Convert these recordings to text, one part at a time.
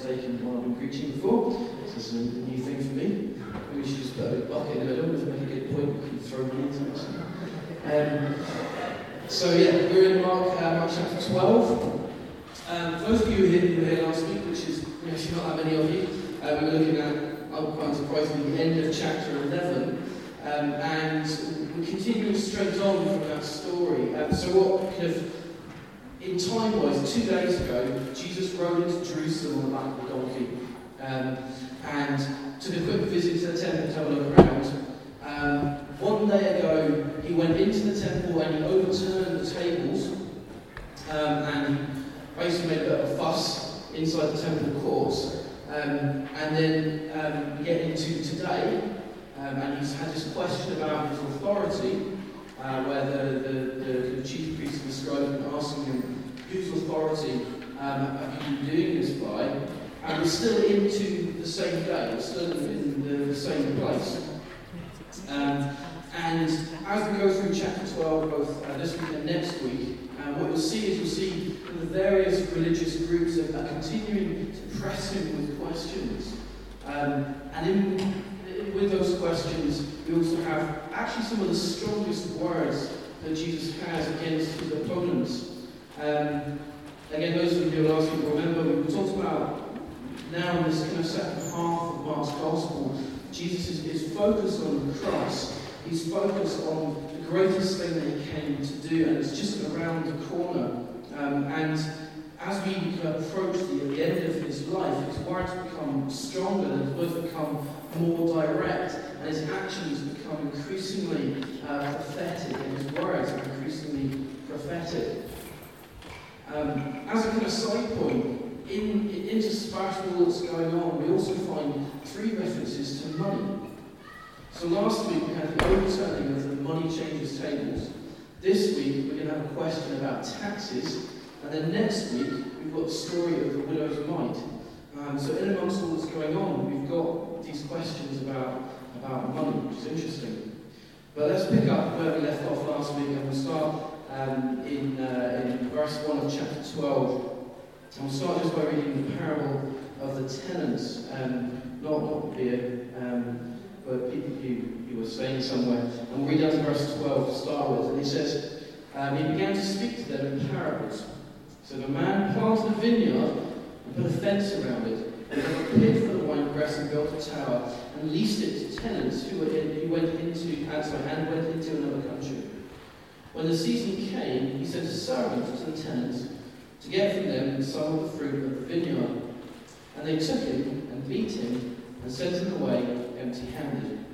taken while I've been preaching before. This is a new thing for me. Maybe we should just put a big bucket in the middle to make a good point. We can throw money into it. We're in Mark chapter 12. For those of you who were here last week, which is actually not that many of you, we were looking at, quite surprisingly, the end of chapter 11. And we're continuing straight on from that story. In time-wise, 2 days ago, Jesus rode into Jerusalem on the back of a donkey and took a quick visit to the temple to have a look around. 1 day ago, he went into the temple and he overturned the tables and he basically made a bit of a fuss inside the temple courts. And then we get into today, and he's had this question about his authority, where the chief priest and the scribe have been asking him, whose authority have you been doing this by? And we're still into the same day, we're still in the same place. And as we go through chapter 12, both this week and next week, what you'll see the various religious groups are continuing to press him with questions. With those questions, we also have actually some of the strongest words that Jesus has against his opponents. Again, those of you who last week remember, we talked about now in this kind of second half of Mark's Gospel, Jesus is focused on the cross. He's focused on the greatest thing that he came to do, and it's just around the corner. And as we approach the end of his life, his words become stronger, and his words become more direct, and his actions become increasingly prophetic, and his words are increasingly prophetic. As a kind of side point, interspersed with all that's going on, we also find 3 references to money. So last week we had the overturning of the money changers' tables. This week we're going to have a question about taxes, and then next week we've got the story of the widow's mite. So in amongst all that's going on, we've got these questions about money, which is interesting. But let's pick up where we left off last week, and we'll start in verse 1 of chapter 12. And we'll start just by reading the parable of the tenants, not beer, but people who were staying somewhere. And we'll read down to verse 12 to start with. And he says, he began to speak to them in parables. So the man planted a vineyard and put a fence around it, and dug a pit for the winepress and built a tower, and leased it to tenants who went into another country. When the season came, he sent a servant to the tenants to get from them some of the fruit of the vineyard. And they took him and beat him and sent him away empty-handed.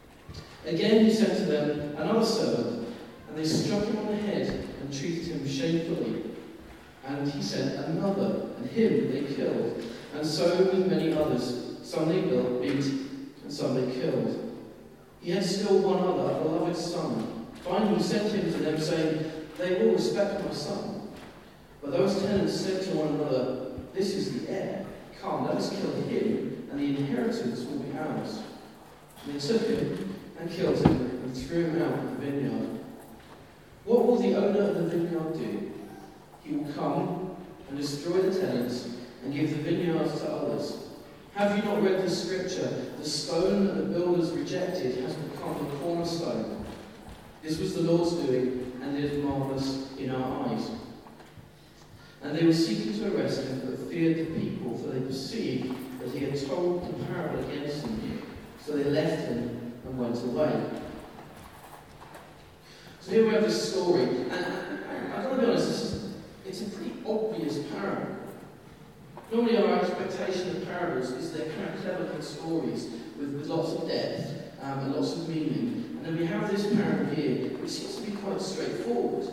Again he sent to them another servant, and they struck him on the head and treated him shamefully. And he sent another, and him they killed. And so with many others, some they beat, and some they killed. He had still one other, a beloved son. Finally he sent him to them, saying, they will respect my son. But those tenants said to one another, this is the heir. Come, let us kill him, and the inheritance will be ours. And they took him and killed him and threw him out of the vineyard. What will the owner of the vineyard do? He will come and destroy the tenants and give the vineyards to others. Have you not read the scripture? The stone that the builders rejected has become the cornerstone. This was the Lord's doing, and it is marvelous in our eyes. And they were seeking to arrest him, but feared the people, for they perceived that he had told the parable against them. So they left him and went away. So here we have this story, and I've got to be honest, it's a pretty obvious parable. Normally our expectation of parables is they're kind of clever little stories with lots of depth and lots of meaning. And then we have this parable here, which seems to be quite straightforward.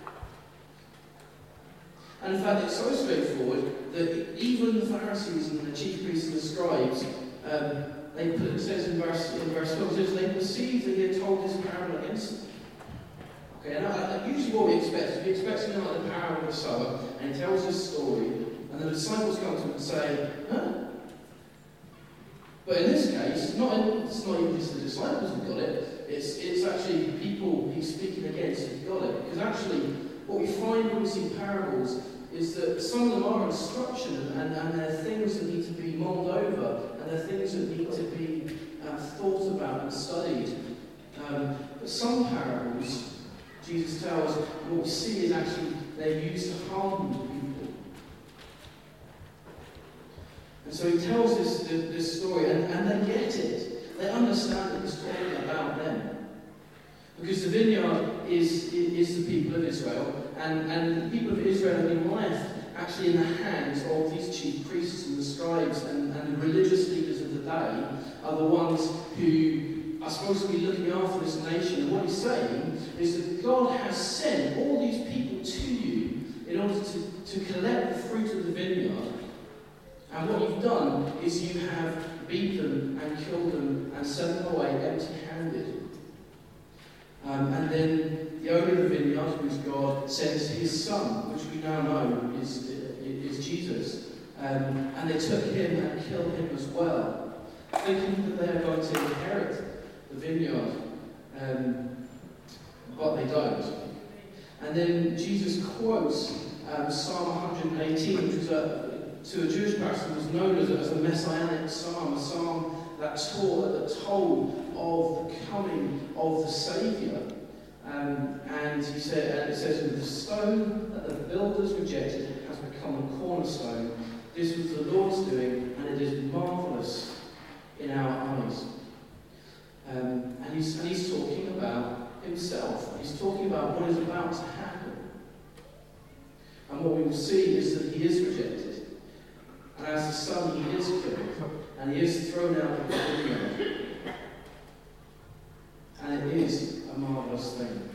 And in fact, it's so straightforward that even the Pharisees and the chief priests and the scribes, it says in verse 12, they perceived that he had told this parable against them. Okay, and usually what we expect something like the parable of the sower, and he tells this story, and the disciples come to him and say, huh? But in this case, it's not even just the disciples who got it, it's actually people he's speaking against who got it. Because actually, what we find when we see parables is that some of them are instruction and they're things that need to be But some parables, Jesus tells, what we see is actually they're used to harm people. And so he tells this story, and they get it. They understand that it's talking about them. Because the vineyard is the people of Israel, and the people of Israel have been left actually in the hands of these chief priests and the scribes and the religious leaders of the day are the ones who are supposed to be looking after this nation. And what he's saying is that God has sent all these people to you in order to collect the fruit of the vineyard. And what you've done is you have beat them and killed them and sent them away empty-handed. And then the owner of the vineyard, who's God, sends his son, which we now know is Jesus. And they took him and killed him as well, thinking that they are going to inherit the vineyard. But they don't. And then Jesus quotes Psalm 118, which was to a Jewish person was known as a messianic psalm, a psalm that told of the coming of the Saviour. And he said, and it says, the stone that the builders rejected has become a cornerstone. This was the Lord's doing, and it is marvellous in our eyes. And he's talking about himself. He's talking about what is about to happen. And what we will see is that he is rejected. And as the son, he is killed. And he is thrown out of the vineyard. And it is a marvellous thing.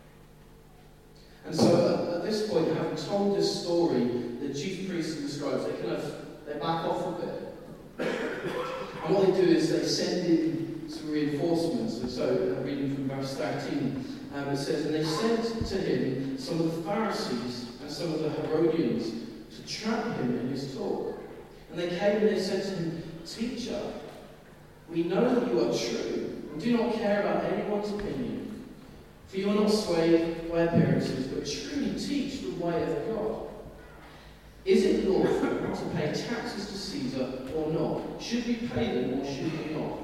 And so at this point, having told this story, the chief priests and the scribes, they back off a bit. And what they do is they send in some reinforcements. And so, reading from verse 13, it says, and they sent to him some of the Pharisees and some of the Herodians to trap him in his talk. And they came and they said to him, Teacher, we know that you are true and do not care about anyone's opinion. For you are not swayed by appearances, but truly teach the way of God. Is it lawful to pay taxes to Caesar or not? Should we pay them or should we not?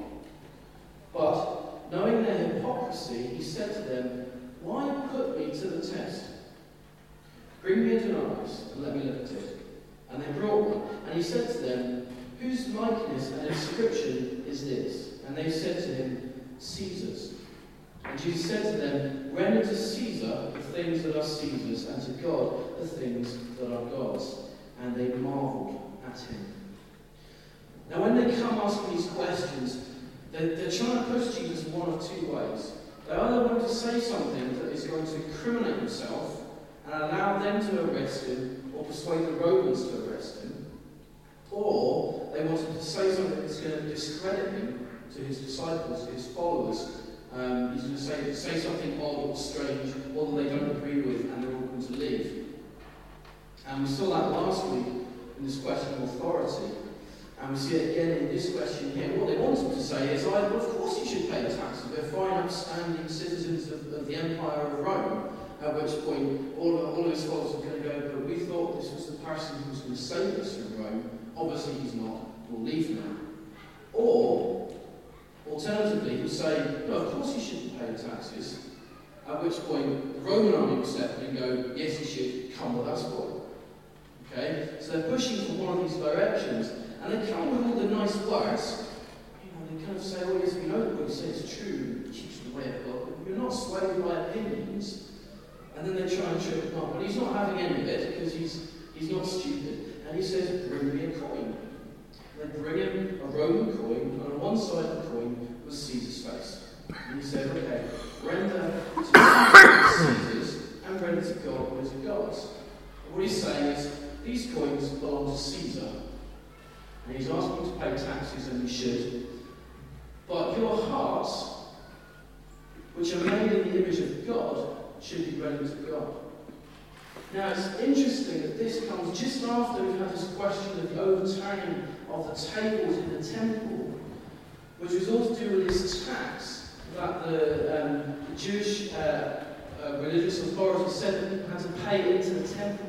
But, knowing their hypocrisy, he said to them, Why put me to the test? Bring me a denarius and let me look at it. And they brought one. And he said to them, Whose likeness and inscription is this? And they said to him, Caesar's. And Jesus said to them, Render to Caesar the things that are Caesar's, and to God the things that are God's. And they marveled at him. Now when they come asking these questions, they're trying to push Jesus one of two ways. They either want to say something that is going to incriminate himself and allow them to arrest him, or persuade the Romans to arrest him, or they wanted to say something that's going to discredit him to his disciples, to his followers. He's going to say something odd or strange, or that they don't agree with, and they're all going to leave. And we saw that last week in this question of authority. And we see it again in this question here. What they wanted to say is, well, of course you should pay the taxes. We're fine, upstanding citizens of the Empire of Rome. At which point, all of his followers are going to go, but we thought this was the person who was going to save us from Rome. Obviously he's not. We'll leave now. Or, alternatively, he'll say, no, of course you shouldn't pay the taxes. At which point, the Roman army will step in and go, yes, you should, come with us, boy. Okay? So they're pushing for one of these directions. And they come with all the nice words. They kind of say, oh yes, we know that what you say is true. Teach the way of God. But you're not swayed by opinions. And then they try and trip him up. But he's not having any of it because he's not stupid. And he says, bring me a coin. And they bring him a Roman coin, and on one side of the coin was Caesar's face. And he said, okay, render to Caesar's and render to God what is God's. And what he's saying is, these coins belong to Caesar. And he's asking to pay taxes, and we should. But your hearts, which are made in the image of God, should be rendered to God. Now it's interesting that this comes just after we've had this question of the overturning of the tables in the temple, which was all to do with this tax that the Jewish religious authorities said that people had to pay into the temple.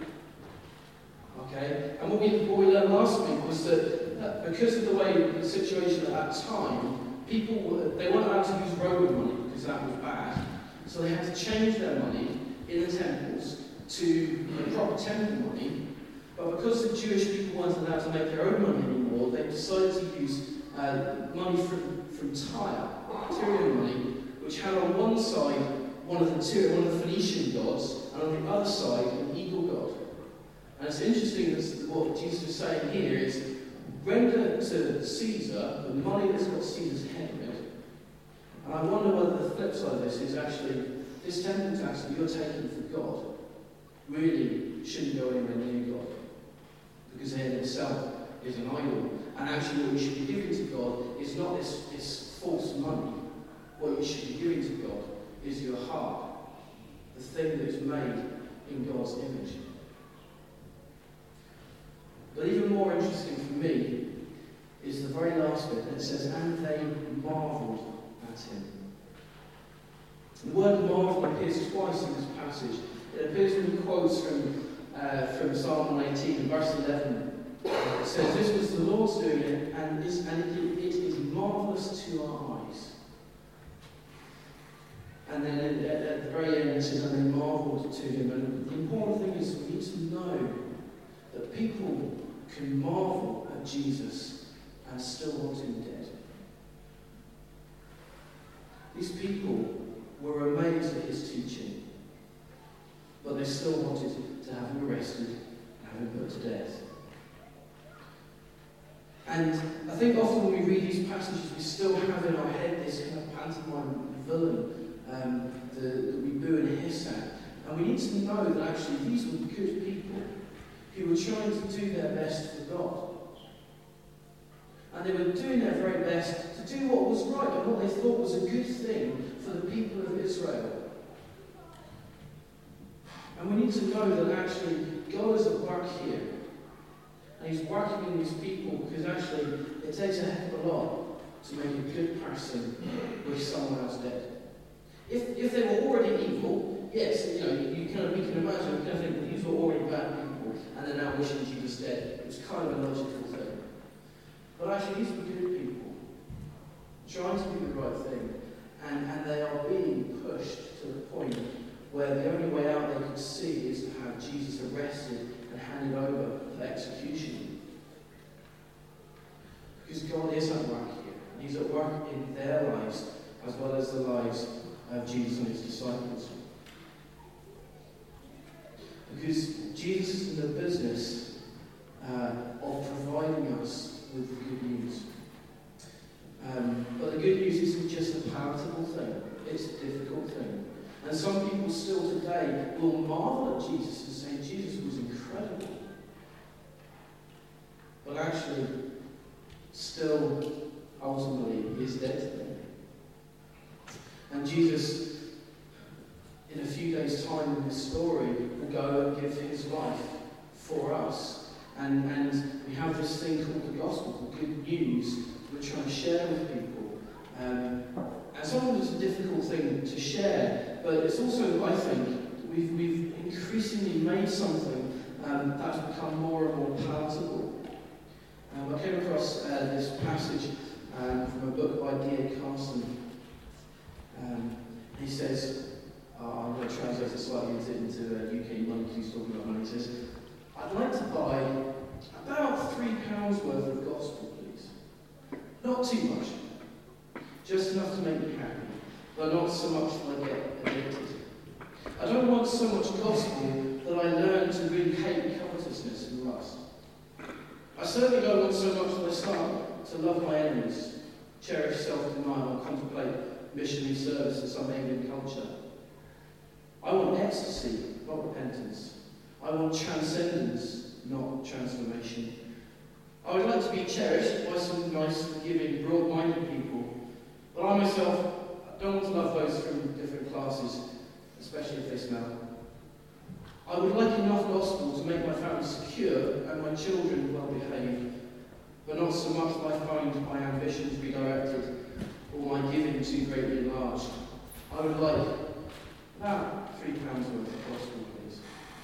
Okay? And what we learned last week was that because of the way the situation at that time, people, they weren't allowed to use Roman money because that was bad. So they had to change their money in the temples to proper temple money. But because the Jewish people weren't allowed to make their own money anymore, they decided to use money from Tyre, Tyrian money, which had on one side one of the Phoenician gods, and on the other side an eagle god. And it's interesting that what Jesus is saying here is, render to Caesar the money that's got Caesar's head on it. And I wonder whether the flip side of this is actually, this temple tax that you're taking for God really shouldn't go anywhere near God. Because it itself is an idol. And actually what you should be giving to God is not this false money. What you should be giving to God is your heart, the thing that is made in God's image. But even more interesting for me is the very last bit, and it says, and they marvelled at him. The word marvel appears twice in this passage. It appears in quotes from Psalm 118, in verse 11. It says, this was the Lord's doing it, and it is marvellous to our eyes. And then at the very end it says, and they marvelled to him. And the important thing is we need to know that people can marvel at Jesus and still want him dead. These people were amazed at his teaching, but they still wanted to have him arrested and have him put to death. And I think often when we read these passages, we still have in our head this kind of pantomime villain that we boo and hiss at. And we need to know that actually these were good people who were trying to do their best for God. And they were doing their very best to do what was right and what they thought was a good thing for the people of Israel. And we need to know that actually God is at work here. And he's working in these people because actually it takes a heck of a lot to make a good person with someone else dead. If they were already evil, yes, we can imagine, we can think that these were already bad people and they're now wishing Jesus dead. It was kind of a logical thing. But actually these were good people, trying to do the right thing, and they are being pushed to the point where the only way out they could see is to have Jesus arrested and handed over for execution. Because God is at work here, and he's at work in their lives as well as the lives of Jesus and his disciples. Because Jesus is in the business of providing us with the good news. But the good news isn't just a palatable thing, it's a difficult thing. And some people still today will marvel at Jesus and say Jesus was incredible. But actually, still, ultimately, he is dead to them. And Jesus, in a few days' time in this story, will go and give his life for us. And we have this thing called the gospel, the good news, we're trying to share with people. And sometimes it's a difficult thing to share, but it's also, I think, we've increasingly made something that's become more and more palatable. I came across this passage from a book by D.A. Carson. He says, I'm going to translate it slightly into UK money because he's talking about money. He says, I'd like to buy about £3 worth of gospel, please. Not too much. Just enough to make me happy, but not so much that I get addicted. I don't want so much gospel that I learn to really hate covetousness and lust. I certainly don't want so much that I start to love my enemies, cherish self-denial, and contemplate missionary service in some alien culture. I want ecstasy, not repentance. I want transcendence, not transformation. I would like to be cherished by some nice, forgiving, broad-minded people, but I myself don't want to love those from different classes, especially if they smell. I would like enough gospel to make my family secure and my children well behaved, but not so much that I find my ambitions redirected or my giving too greatly enlarged. I would like about £3 worth of gospel, please.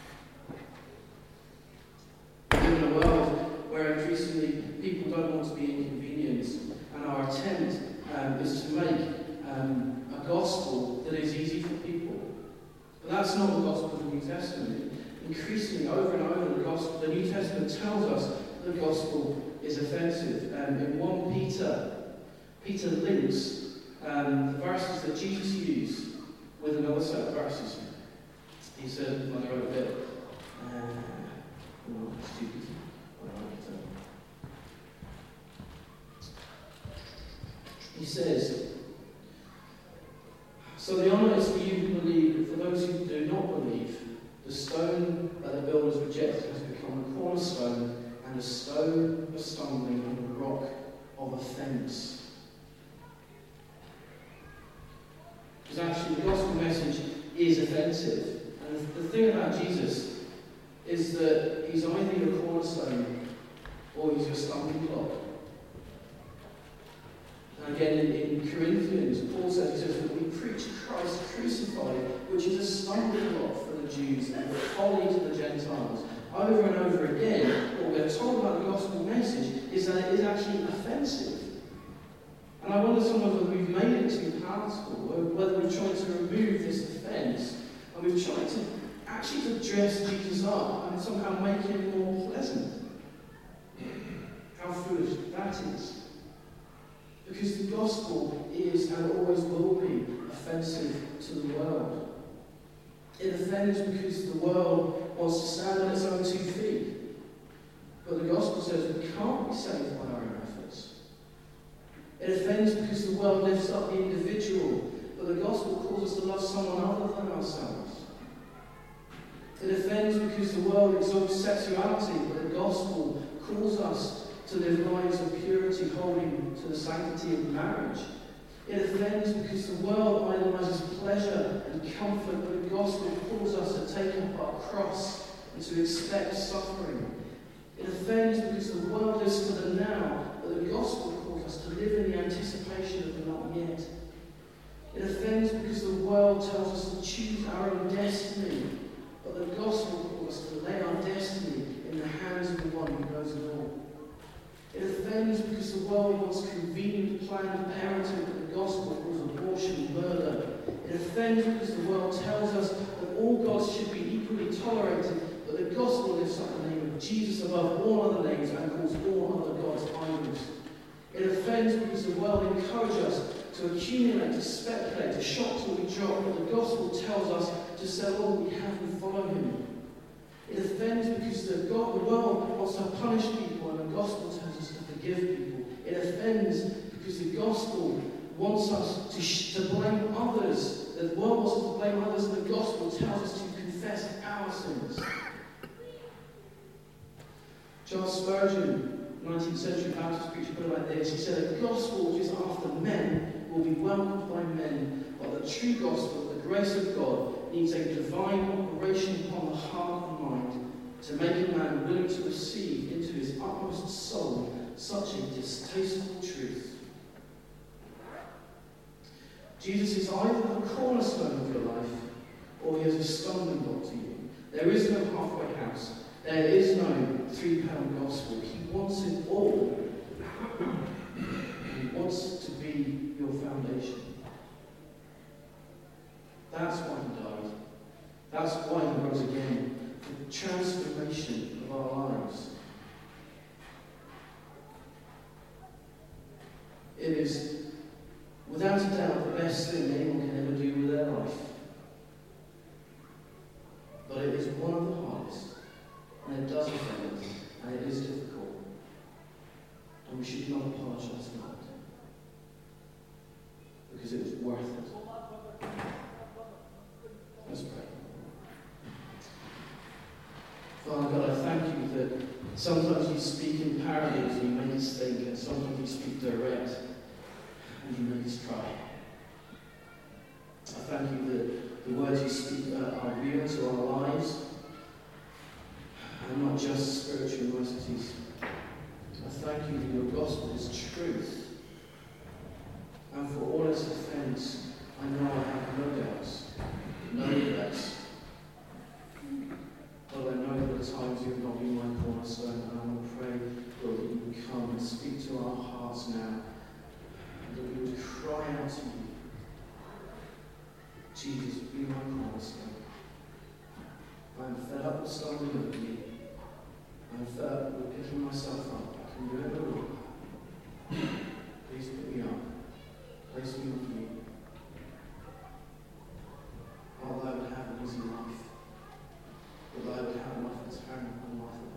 We live in a world where increasingly people don't want to be inconvenienced, and our attempt is to make a a gospel that is easy for people. But that's not the gospel of the New Testament. Increasingly, over and over, the New Testament tells us the gospel is offensive. In 1 Peter, Peter links the verses that Jesus used with another set of verses. He said, when I wrote a bit, stupid. He says, so the honour is for you who believe, but for those who do not believe, the stone that the builders rejected has become a cornerstone and a stone of stumbling and a rock of offence. Because actually the gospel message is offensive. And the thing about Jesus is that he's either your cornerstone or he's your stumbling block. And again, in Corinthians, Paul says that we preach Christ crucified, which is a stumbling block for the Jews and folly to the Gentiles. Over and over again, what we're told about the gospel message is that it is actually offensive. And I wonder some of us, we've made it too palatable, whether we've tried to remove this offence, and we've tried to actually to dress Jesus up and somehow make him more pleasant. How foolish that is. Because the gospel is and always will be offensive to the world. It offends because the world wants to stand on its own 2 feet. But the gospel says we can't be saved by our own efforts. It offends because the world lifts up the individual, but the gospel calls us to love someone other than ourselves. It offends because the world exalts sexuality, but the gospel calls us to live lives of purity, holding to the sanctity of marriage. It offends because the world idolizes pleasure and comfort, but the gospel calls us to take up our cross and to expect suffering. It offends because the world lives for the now, but the gospel calls us to live in the anticipation of the not yet. It offends because the world tells us to choose our own destiny, but the gospel calls us to lay our destiny in the hands of the one who knows it all. It offends because the world wants convenient planned parenting, but the gospel calls abortion murder. It offends because the world tells us that all gods should be equally tolerated, but the gospel lifts up the name of Jesus above all other names and calls all other gods idols. It offends because the world encourages us to accumulate, to speculate, to shop till we drop, but the gospel tells us to sell all we have and follow him. It offends because the world wants to punish people and the gospel tells us to forgive people. It offends because the gospel wants us to blame others. The world wants us to blame others and the gospel tells us to confess our sins. Charles Spurgeon, 19th century Baptist preacher, put it like this. He said, "A gospel which is after men will be welcomed by men, but the true gospel, the grace of God, needs a divine operation upon the heart and mind to make a man willing to receive into his utmost soul such a distasteful truth." Jesus is either the cornerstone of your life or he is a stumbling block to you. There is no halfway house. There is no £3 gospel. He wants it all. He wants to be your foundation. That's why he died. That's why he rose again. For the transformation of our lives. It is, without a doubt, the best thing anyone can ever do with their life. But it is one of the hardest. And it does offend us. And it is difficult. And we should not apologise for that. Because it was worth it. Let's pray. Father God, I thank you that sometimes you speak in parables and you make us think, and sometimes you speak direct and you make us cry. I thank you that the words you speak are real to our lives and not just spiritual niceties. I thank you that your gospel is truth. And for all its offence, I know I have no doubts, no regrets. But I know that at times you have not been my cornerstone, and I will pray, Lord, that you would come and speak to our hearts now, and that we would cry out to you, Jesus, be my cornerstone. I am fed up with stumbling over you. I am fed up with picking myself up. I can do it no longer. Please pick me up. Place me with you. Father, I would have an easy life. But I would have a life that's parent and life